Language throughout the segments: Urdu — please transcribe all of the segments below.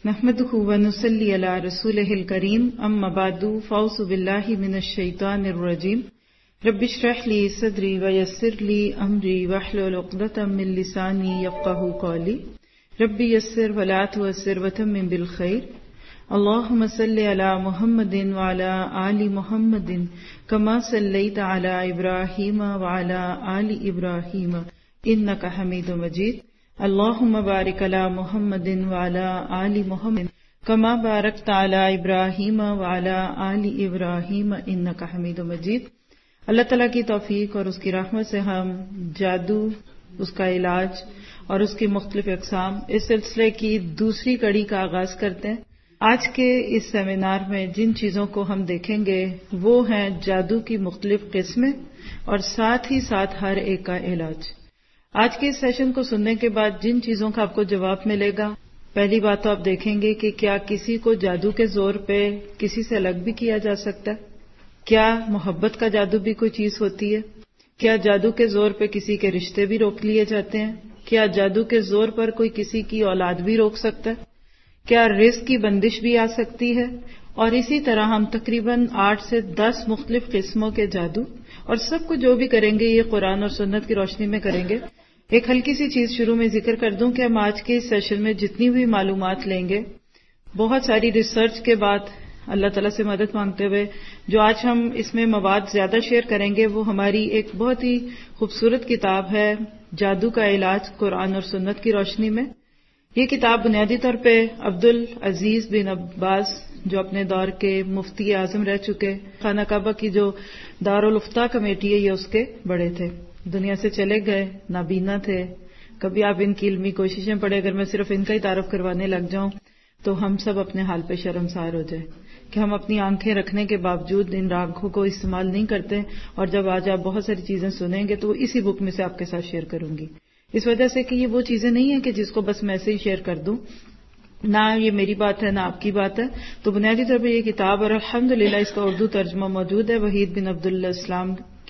نحمده ونصلي على رسوله الكريم اما بعد فاعوذ بالله من الشيطان الرجيم رب اشرح لي صدري ويسر لي امري واحلل عقدة من لساني يفقهوا قولي رب يسر ولا تعسر وتمم بالخير اللهم صل على محمد وعلى آل محمد كما صليت على إبراهيم وعلى آل إبراهيم إنك حميد مجيد اللهم بارك على محمد وعلى آل محمد كما باركت على ابراہیم وعلى آل ابراہیم انک حمید مجید۔ اللہ تعالیٰ کی توفیق اور اس کی رحمت سے ہم جادو، اس کا علاج اور اس کی مختلف اقسام اس سلسلے کی دوسری کڑی کا آغاز کرتے ہیں۔ آج کے اس سیمینار میں جن چیزوں کو ہم دیکھیں گے وہ ہیں جادو کی مختلف قسمیں اور ساتھ ہی ساتھ ہر ایک کا علاج۔ آج کے اس سیشن کو سننے کے بعد جن چیزوں کا آپ کو جواب ملے گا، پہلی بات تو آپ دیکھیں گے کہ کیا کسی کو جادو کے زور پہ کسی سے الگ بھی کیا جا سکتا ہے؟ کیا محبت کا جادو بھی کوئی چیز ہوتی ہے؟ کیا جادو کے زور پہ کسی کے رشتے بھی روک لیے جاتے ہیں؟ کیا جادو کے زور پر کوئی کسی کی اولاد بھی روک سکتا ہے؟ کیا رزق کی بندش بھی آ سکتی ہے؟ اور اسی طرح ہم تقریباً 8 سے 10 مختلف قسموں کے جادو اور سب کو جو بھی کریں گے یہ قرآن اور سنت کی روشنی میں کریں گے۔ ایک ہلکی سی چیز شروع میں ذکر کر دوں کہ ہم آج کے اس سیشن میں جتنی بھی معلومات لیں گے، بہت ساری ریسرچ کے بعد اللہ تعالیٰ سے مدد مانگتے ہوئے جو آج ہم اس میں مواد زیادہ شیئر کریں گے وہ ہماری ایک بہت ہی خوبصورت کتاب ہے جادو کا علاج قرآن اور سنت کی روشنی میں۔ یہ کتاب بنیادی طور پہ عبدالعزیز بن عباس جو اپنے دور کے مفتی اعظم رہ چکے، خانہ کعبہ کی جو دارالفتہ کمیٹی ہے یہ اس کے بڑے تھے، دنیا سے چلے گئے، نابینا تھے۔ کبھی آپ ان کی علمی کوششیں پڑھیں، اگر میں صرف ان کا ہی تعارف کروانے لگ جاؤں تو ہم سب اپنے حال پہ شرمسار ہو جائیں کہ ہم اپنی آنکھیں رکھنے کے باوجود ان آنکھوں کو استعمال نہیں کرتے، اور جب آج آپ بہت ساری چیزیں سنیں گے تو اسی بک میں سے آپ کے ساتھ شیئر کروں گی، اس وجہ سے کہ یہ وہ چیزیں نہیں ہیں کہ جس کو بس میں سے ہی شیئر کر دوں، نہ یہ میری بات ہے نہ آپ کی بات ہے۔ تو بنیادی طور پر یہ کتاب، اور الحمدللہ اس کا اردو ترجمہ موجود ہے وحید بن عبداللہ اسلام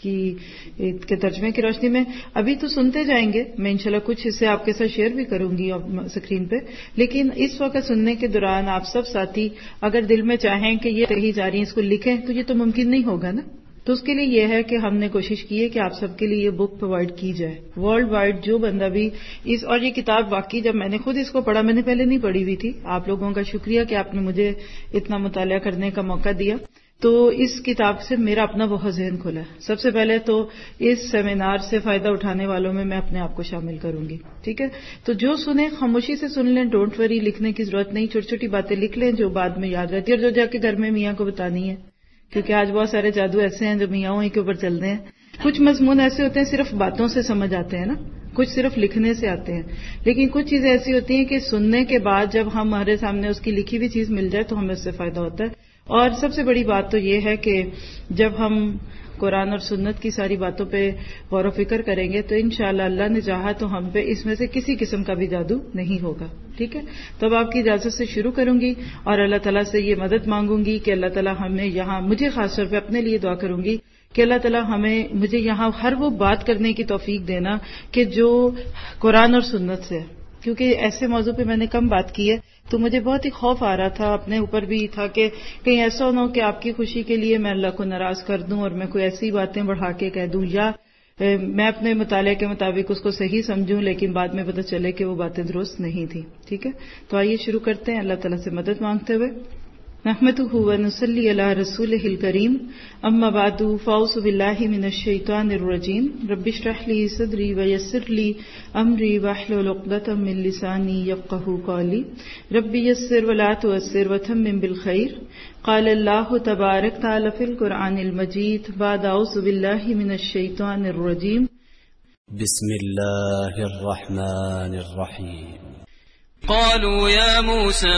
کے ترجمے کی روشنی میں۔ ابھی تو سنتے جائیں گے، میں انشاءاللہ کچھ حصے آپ کے ساتھ شیئر بھی کروں گی اسکرین پہ، لیکن اس وقت سننے کے دوران آپ سب ساتھی اگر دل میں چاہیں کہ یہ کہی جا رہی ہیں اس کو لکھیں تو یہ تو ممکن نہیں ہوگا نا، تو اس کے لیے یہ ہے کہ ہم نے کوشش کی ہے کہ آپ سب کے لیے یہ بک پرووائڈ کی جائے ورلڈ وائڈ، جو بندہ بھی اور یہ کتاب واقعی جب میں نے خود اس کو پڑھا، میں نے پہلے نہیں پڑھی ہوئی تھی، آپ لوگوں کا شکریہ کہ آپ نے مجھے اتنا مطالعہ کرنے کا موقع دیا، تو اس کتاب سے میرا اپنا بہت ذہن کھلا ہے۔ سب سے پہلے تو اس سیمینار سے فائدہ اٹھانے والوں میں اپنے آپ کو شامل کروں گی، ٹھیک ہے؟ تو جو سنیں خاموشی سے سن لیں، ڈونٹ وری، لکھنے کی ضرورت نہیں، چھوٹی چھوٹی باتیں لکھ لیں جو بعد میں یاد رہتی ہے اور جو جا کے گھر میں میاں کو بتانی ہے، کیونکہ آج بہت سارے جادو ایسے ہیں جو میاں کے اوپر چلتے ہیں۔ کچھ مضمون ایسے ہوتے ہیں صرف باتوں سے سمجھ آتے ہیں نا، کچھ صرف لکھنے سے آتے ہیں، لیکن کچھ چیزیں ایسی ہوتی ہیں کہ سننے کے بعد جب ہمارے سامنے اس کی لکھی ہوئی چیز مل جائے تو ہمیں اس سے فائدہ ہوتا ہے۔ اور سب سے بڑی بات تو یہ ہے کہ جب ہم قرآن اور سنت کی ساری باتوں پہ غور و فکر کریں گے تو انشاءاللہ اللہ نے چاہا تو ہم پہ اس میں سے کسی قسم کا بھی جادو نہیں ہوگا، ٹھیک ہے؟ تو اب آپ کی اجازت سے شروع کروں گی اور اللہ تعالیٰ سے یہ مدد مانگوں گی کہ اللہ تعالیٰ ہمیں یہاں، مجھے خاص طور پہ اپنے لیے دعا کروں گی کہ اللہ تعالیٰ مجھے یہاں ہر وہ بات کرنے کی توفیق دینا کہ جو قرآن اور سنت سے ہے، کیونکہ ایسے موضوع پہ میں نے کم بات کی ہے تو مجھے بہت ہی خوف آ رہا تھا، اپنے اوپر بھی تھا کہ کہیں ایسا نہ ہو کہ آپ کی خوشی کے لیے میں اللہ کو ناراض کر دوں اور میں کوئی ایسی باتیں بڑھا کے کہہ دوں، یا میں اپنے مطالعے کے مطابق اس کو صحیح سمجھوں لیکن بعد میں پتہ چلے کہ وہ باتیں درست نہیں تھیں، ٹھیک ہے؟ تو آئیے شروع کرتے ہیں اللہ تعالیٰ سے مدد مانگتے ہوئے۔ نحمده ونصلي على رسوله الكريم اما بعد فاعوذ بالله من الشيطان الرجيم رب اشرح لي صدري ويسر لي امري واحلل عقدة من لساني يفقهوا قولي رب يسر ولا تعسر وتمم بالخير قال الله تبارك وتعالى في القرآن المجيد بعد اعوذ بالله من الشيطان الرجيم بسم الله الرحمن الرحيم قالوا يا موسى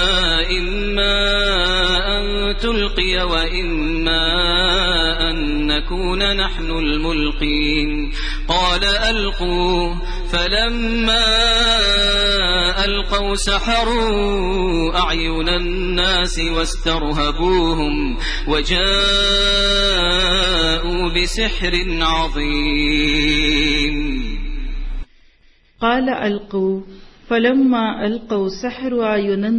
إما أن تلقي وإما أن نكون نحن الملقين قال ألقوا فلما ألقوا سحروا أعين الناس واسترهبوهم وجاءوا بسحر عظيم قال ألقوا فلما القوا سحروا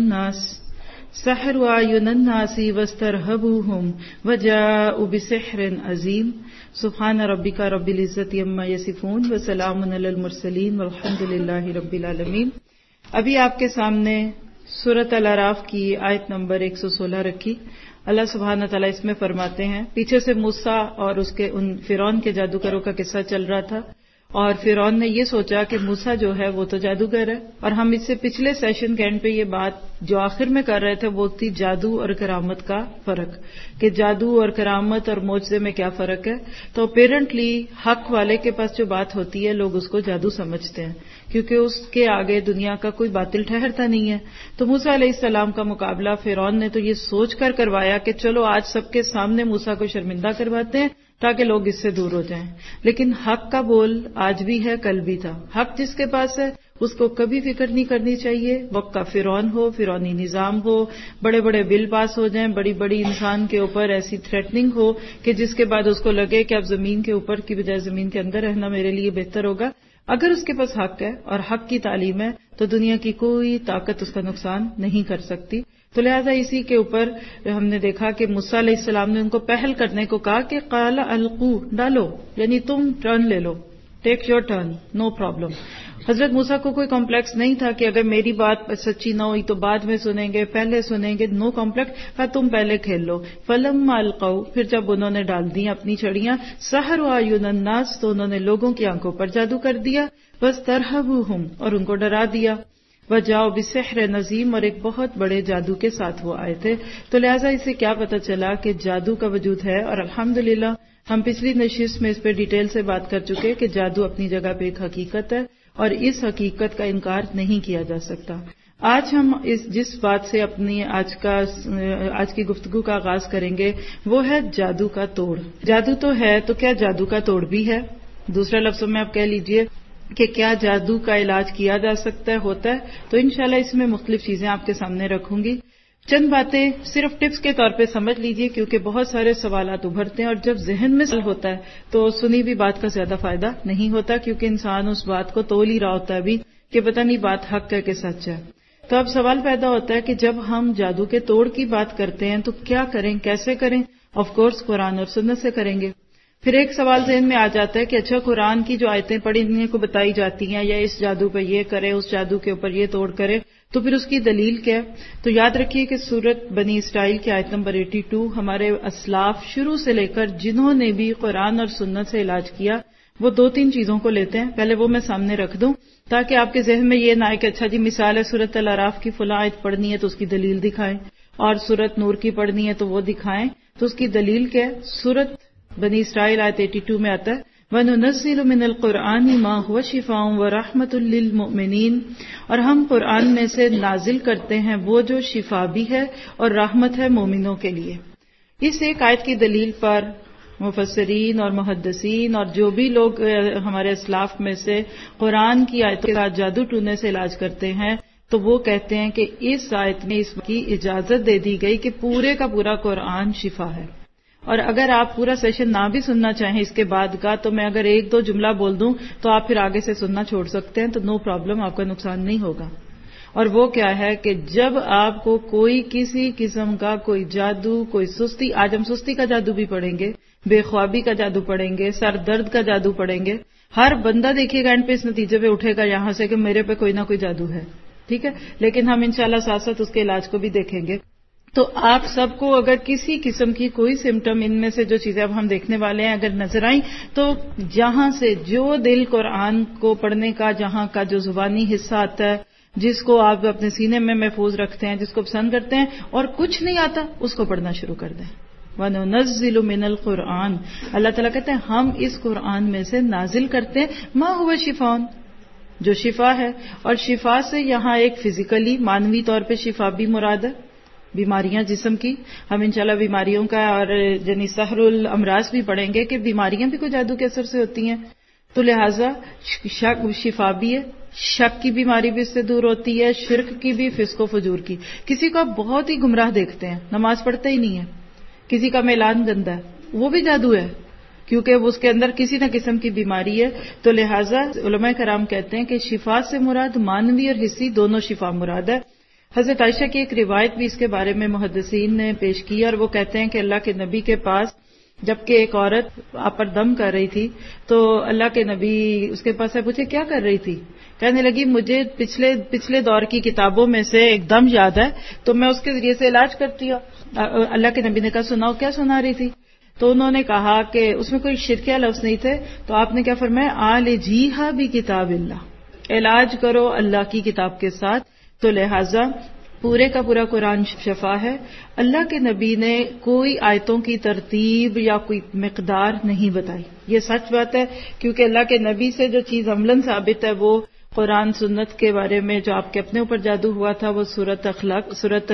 اعین الناس واسترهبوهم وجاءوا بسحر عظیم سبحان ربک رب العزۃ عما یصفون وسلام علی المرسلین والحمد للہ رب العالمین۔ ابھی آپ کے سامنے سورۃ الاعراف کی آیت نمبر 116 رکھی۔ اللہ سبحانہ تعالیٰ اس میں فرماتے ہیں، پیچھے سے موسیٰ اور اس کے ان فرعون کے جادوگروں کا قصہ چل رہا تھا، اور فرعون نے یہ سوچا کہ موسیٰ جو ہے وہ تو جادوگر ہے، اور ہم اس سے پچھلے سیشن کے اینڈ پہ یہ بات جو آخر میں کر رہے تھے وہ تھی جادو اور کرامت کا فرق، کہ جادو اور کرامت اور معجزے میں کیا فرق ہے۔ تو اپیرنٹلی حق والے کے پاس جو بات ہوتی ہے لوگ اس کو جادو سمجھتے ہیں، کیونکہ اس کے آگے دنیا کا کوئی باطل ٹھہرتا نہیں ہے۔ تو موسیٰ علیہ السلام کا مقابلہ فرعون نے تو یہ سوچ کر کروایا کہ چلو آج سب کے سامنے موسیٰ کو شرمندہ کرواتے ہیں تاکہ لوگ اس سے دور ہو جائیں، لیکن حق کا بول آج بھی ہے کل بھی تھا۔ حق جس کے پاس ہے اس کو کبھی فکر نہیں کرنی چاہیے، وقت کا فرعون ہو، فرعونی نظام ہو، بڑے بڑے بل پاس ہو جائیں، بڑی بڑی انسان کے اوپر ایسی تھریٹننگ ہو کہ جس کے بعد اس کو لگے کہ اب زمین کے اوپر کی بجائے زمین کے اندر رہنا میرے لیے بہتر ہوگا۔ اگر اس کے پاس حق ہے اور حق کی تعلیم ہے تو دنیا کی کوئی طاقت اس کا نقصان نہیں کر سکتی۔ تو لہذا اسی کے اوپر ہم نے دیکھا کہ موسیٰ علیہ السلام نے ان کو پہل کرنے کو کہا کہ قال القوا، ڈالو، یعنی تم ٹرن لے لو، take your turn, no problem. حضرت موسیٰ کو کوئی کمپلیکس نہیں تھا کہ اگر میری بات سچی نہ ہوئی تو بعد میں سنیں گے، پہلے سنیں گے، نو کمپلیکس، کہا تم پہلے کھیل لو۔ فلما القوا، پھر جب انہوں نے ڈال دی اپنی چھڑیاں، سحروا اعین الناس، تو انہوں نے لوگوں کی آنکھوں پر جادو کر دیا، واسترهبوهم، اور ان کو ڈرا دیا، وجاؤ بسحر عظیم، اور ایک بہت بڑے جادو کے ساتھ وہ آئے تھے۔ تو لہٰذا اسے کیا پتہ چلا کہ جادو کا وجود ہے، اور الحمدللہ ہم پچھلی نشست میں اس پہ ڈیٹیل سے بات کر چکے کہ جادو اپنی جگہ پہ ایک حقیقت ہے اور اس حقیقت کا انکار نہیں کیا جا سکتا۔ آج ہم جس بات سے اپنی آج کی گفتگو کا آغاز کریں گے وہ ہے جادو کا توڑ۔ جادو تو ہے، تو کیا جادو کا توڑ بھی ہے؟ دوسرے لفظوں میں آپ کہہ لیجئے کہ کیا جادو کا علاج کیا جا سکتا ہے، ہوتا ہے؟ تو انشاءاللہ اس میں مختلف چیزیں آپ کے سامنے رکھوں گی۔ چند باتیں صرف ٹپس کے طور پہ سمجھ لیجئے، کیونکہ بہت سارے سوالات ابھرتے ہیں اور جب ذہن میں سوال ہوتا ہے تو سنی بھی بات کا زیادہ فائدہ نہیں ہوتا، کیونکہ انسان اس بات کو تول ہی رہا ہوتا ہے بھی کہ پتہ نہیں بات حق ہے کہ سچ ہے۔ تو اب سوال پیدا ہوتا ہے کہ جب ہم جادو کے توڑ کی بات کرتے ہیں تو کیا کریں، کیسے کریں؟ آف کورس قرآن اور سنت سے کریں گے۔ پھر ایک سوال ذہن میں آ جاتا ہے کہ اچھا قرآن کی جو آیتیں پڑھنے کو بتائی جاتی ہیں یا اس جادو پہ یہ کرے، اس جادو کے اوپر یہ توڑ کرے، تو پھر اس کی دلیل کیا ہے؟ تو یاد رکھیے کہ سورت بنی اسرائیل کی آیت نمبر 82 ہمارے اسلاف شروع سے لے کر جنہوں نے بھی قرآن اور سنت سے علاج کیا وہ 2-3 چیزوں کو لیتے ہیں۔ پہلے وہ میں سامنے رکھ دوں تاکہ آپ کے ذہن میں یہ نہ آئے کہ اچھا جی مثال ہے سورت الاعراف کی فلاں آیت پڑھنی ہے تو اس کی دلیل دکھائیں، اور سورت نور کی پڑھنی ہے تو وہ دکھائیں۔ تو اس کی دلیل کیا ہے؟ سورت بنی اسرائیل آیت 82 میں آتا ہے وَنُنَزِّلُ مِنَ الْقُرْآنِ مَا هُوَ شِفَاءٌ وَرَحْمَةٌ لِّلْمُؤْمِنِينَ، اور ہم قرآن میں سے نازل کرتے ہیں وہ جو شفا بھی ہے اور رحمت ہے مومنوں کے لیے۔ اس ایک آیت کی دلیل پر مفسرین اور محدثین اور جو بھی لوگ ہمارے اسلاف میں سے قرآن کی آیتوں کے ساتھ جادو ٹونے سے علاج کرتے ہیں تو وہ کہتے ہیں کہ اس آیت میں اس کی اجازت دے دی گئی کہ پورے کا پورا قرآن شفا ہے۔ اور اگر آپ پورا سیشن نہ بھی سننا چاہیں اس کے بعد کا، تو میں اگر 1-2 جملہ بول دوں تو آپ پھر آگے سے سننا چھوڑ سکتے ہیں، تو نو پرابلم، آپ کا نقصان نہیں ہوگا۔ اور وہ کیا ہے کہ جب آپ کو کوئی کسی قسم کا کوئی جادو، کوئی سستی، آج ہم سستی کا جادو بھی پڑھیں گے، بے خوابی کا جادو پڑھیں گے، سر درد کا جادو پڑھیں گے، ہر بندہ دیکھیے گا اینڈ پہ اس نتیجے پہ اٹھے گا یہاں سے کہ میرے پہ کوئی نہ کوئی جادو ہے، ٹھیک ہے، لیکن ہم انشاءاللہ ساتھ ساتھ اس کے علاج کو بھی دیکھیں گے۔ تو آپ سب کو اگر کسی قسم کی کوئی سمٹم ان میں سے جو چیزیں اب ہم دیکھنے والے ہیں اگر نظر آئیں تو جہاں سے جو دل قرآن کو پڑھنے کا، جہاں کا جو زبانی حصہ آتا ہے، جس کو آپ اپنے سینے میں محفوظ رکھتے ہیں، جس کو پسند کرتے ہیں اور کچھ نہیں آتا، اس کو پڑھنا شروع کر دیں۔ وَنُنَزِّلُ مِنَ الْقُرْآنِ، اللہ تعالیٰ کہتے ہیں ہم اس قرآن میں سے نازل کرتے ہیں مَا هُوَ شِفَاءٌ، جو شفا ہے، اور شفا سے یہاں ایک فزیکلی مانوی طور پہ شفا بھی مراد ہے، بیماریاں جسم کی، ہم انشاءاللہ بیماریوں کا اور یعنی سحر الامراض بھی پڑھیں گے کہ بیماریاں بھی کوئی جادو کے اثر سے ہوتی ہیں، تو لہٰذا شفا بھی ہے، شک کی بیماری بھی اس سے دور ہوتی ہے، شرک کی بھی، فسق و فجور کی۔ کسی کو آپ بہت ہی گمراہ دیکھتے ہیں، نماز پڑھتا ہی نہیں ہے، کسی کا میلان گندا ہے، وہ بھی جادو ہے، کیونکہ اس کے اندر کسی نہ قسم کی بیماری ہے. تو لہٰذا علماء کرام کہتے ہیں کہ شفا سے مراد مانوی اور حسی دونوں شفا مراد ہے. حضرت عائشہ کی ایک روایت بھی اس کے بارے میں محدثین نے پیش کی اور وہ کہتے ہیں کہ اللہ کے نبی کے پاس جبکہ ایک عورت آپ پر دم کر رہی تھی تو اللہ کے نبی اس کے پاس سے پوچھے کیا کر رہی تھی؟ کہنے لگی مجھے پچھلے دور کی کتابوں میں سے ایک دم یاد ہے تو میں اس کے ذریعے سے علاج کرتی ہوں. اللہ کے نبی نے کہا سناؤ کیا سنا رہی تھی؟ تو انہوں نے کہا کہ اس میں کوئی شرکیہ لفظ نہیں تھے. تو آپ نے کیا فرمایا عالجیھا بکتاب اللہ، علاج کرو اللہ کی کتاب کے ساتھ. تو لہٰذا پورے کا پورا قرآن شفا ہے. اللہ کے نبی نے کوئی آیتوں کی ترتیب یا کوئی مقدار نہیں بتائی. یہ سچ بات ہے کیونکہ اللہ کے نبی سے جو چیز عملاً ثابت ہے وہ قرآن سنت کے بارے میں جو آپ کے اپنے اوپر جادو ہوا تھا وہ سورۃ اخلاق، سورۃ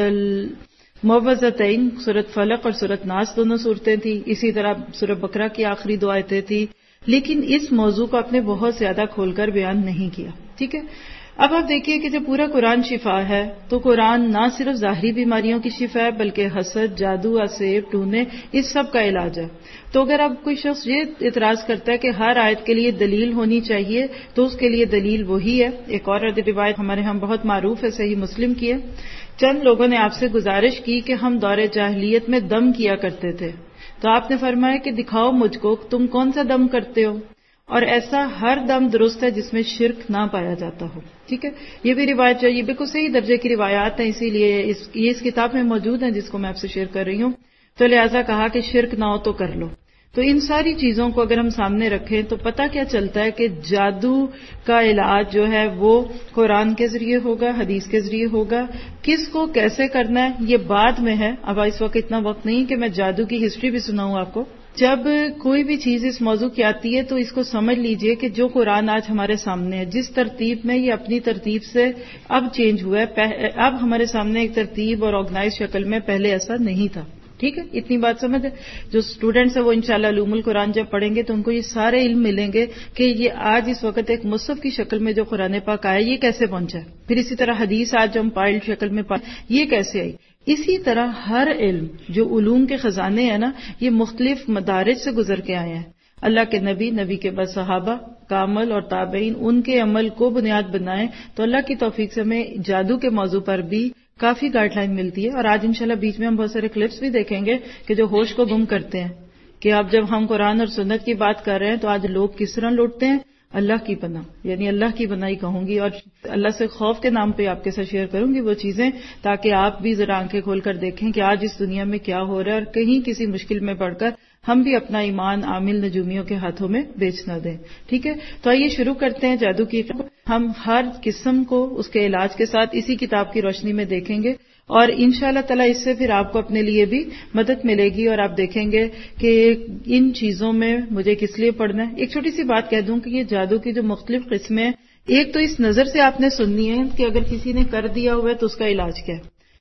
المعوذتین، سورۃ فلق اور سورۃ ناس دونوں صورتیں تھیں. اسی طرح سورۃ بقرہ کی آخری 2 آیتیں تھیں. لیکن اس موضوع کو آپ نے بہت زیادہ کھول کر بیان نہیں کیا. ٹھیک ہے. اب آپ دیکھیے کہ جب پورا قرآن شفا ہے تو قرآن نہ صرف ظاہری بیماریوں کی شفا ہے بلکہ حسد، جادو، اسیب، ٹونے اس سب کا علاج ہے. تو اگر اب کوئی شخص یہ اعتراض کرتا ہے کہ ہر آیت کے لیے دلیل ہونی چاہیے تو اس کے لیے دلیل وہی ہے. ایک اور روایت ہمارے ہاں بہت معروف ہے، صحیح مسلم کی ہے. چند لوگوں نے آپ سے گزارش کی کہ ہم دور جاہلیت میں دم کیا کرتے تھے تو آپ نے فرمایا کہ دکھاؤ مجھ کو تم کون سا دم کرتے ہو، اور ایسا ہر دم درست ہے جس میں شرک نہ پایا جاتا ہو. ٹھیک ہے. یہ بھی روایت جو یہ بالکل صحیح درجے کی روایات ہیں، اسی لیے یہ اس کتاب میں موجود ہیں جس کو میں آپ سے شیئر کر رہی ہوں. تو لہٰذا کہا کہ شرک نہ ہو تو کر لو. تو ان ساری چیزوں کو اگر ہم سامنے رکھیں تو پتہ کیا چلتا ہے کہ جادو کا علاج جو ہے وہ قرآن کے ذریعے ہوگا، حدیث کے ذریعے ہوگا. کس کو کیسے کرنا ہے یہ بعد میں ہے. اب اس وقت اتنا وقت نہیں کہ میں جادو کی ہسٹری بھی سناؤں آپ کو. جب کوئی بھی چیز اس موضوع کی آتی ہے تو اس کو سمجھ لیجئے کہ جو قرآن آج ہمارے سامنے ہے جس ترتیب میں یہ اپنی ترتیب سے اب چینج ہوا ہے، اب ہمارے سامنے ایک ترتیب اور آرگنائز شکل میں، پہلے ایسا نہیں تھا. ٹھیک ہے. اتنی بات سمجھ. جو اسٹوڈنٹس ہیں وہ انشاءاللہ علوم القرآن جب پڑھیں گے تو ان کو یہ سارے علم ملیں گے کہ یہ آج اس وقت ایک مصحف کی شکل میں جو قرآن پاک آیا یہ کیسے پہنچا ہے. پھر اسی طرح حدیث آج جو ہم پائلڈ شکل میں یہ کیسے آئی. اسی طرح ہر علم جو علوم کے خزانے ہیں نا یہ مختلف مدارج سے گزر کے آئے ہیں. اللہ کے نبی کے بعد صحابہ کا عمل اور تابعین ان کے عمل کو بنیاد بنائیں تو اللہ کی توفیق سے ہمیں جادو کے موضوع پر بھی کافی گائیڈ لائن ملتی ہے. اور آج انشاءاللہ بیچ میں ہم بہت سارے کلپس بھی دیکھیں گے کہ جو ہوش کو گم کرتے ہیں کہ اب جب ہم قرآن اور سنت کی بات کر رہے ہیں تو آج لوگ کس طرح لوٹتے ہیں. اللہ کی پناہ، یعنی اللہ کی پناہ ہی کہوں گی اور اللہ سے خوف کے نام پہ آپ کے ساتھ شیئر کروں گی وہ چیزیں تاکہ آپ بھی ذرا آنکھیں کھول کر دیکھیں کہ آج اس دنیا میں کیا ہو رہا ہے اور کہیں کسی مشکل میں پڑ کر ہم بھی اپنا ایمان عامل نجومیوں کے ہاتھوں میں بیچ نہ دیں. ٹھیک ہے. تو آئیے شروع کرتے ہیں جادو کی. ہم ہر قسم کو اس کے علاج کے ساتھ اسی کتاب کی روشنی میں دیکھیں گے اور انشاءاللہ تعالی اس سے پھر آپ کو اپنے لیے بھی مدد ملے گی اور آپ دیکھیں گے کہ ان چیزوں میں مجھے کس لیے پڑھنا ہے. ایک چھوٹی سی بات کہہ دوں کہ یہ جادو کی جو مختلف قسمیں ایک تو اس نظر سے آپ نے سننی ہے کہ اگر کسی نے کر دیا ہوا ہے تو اس کا علاج کیا ہے.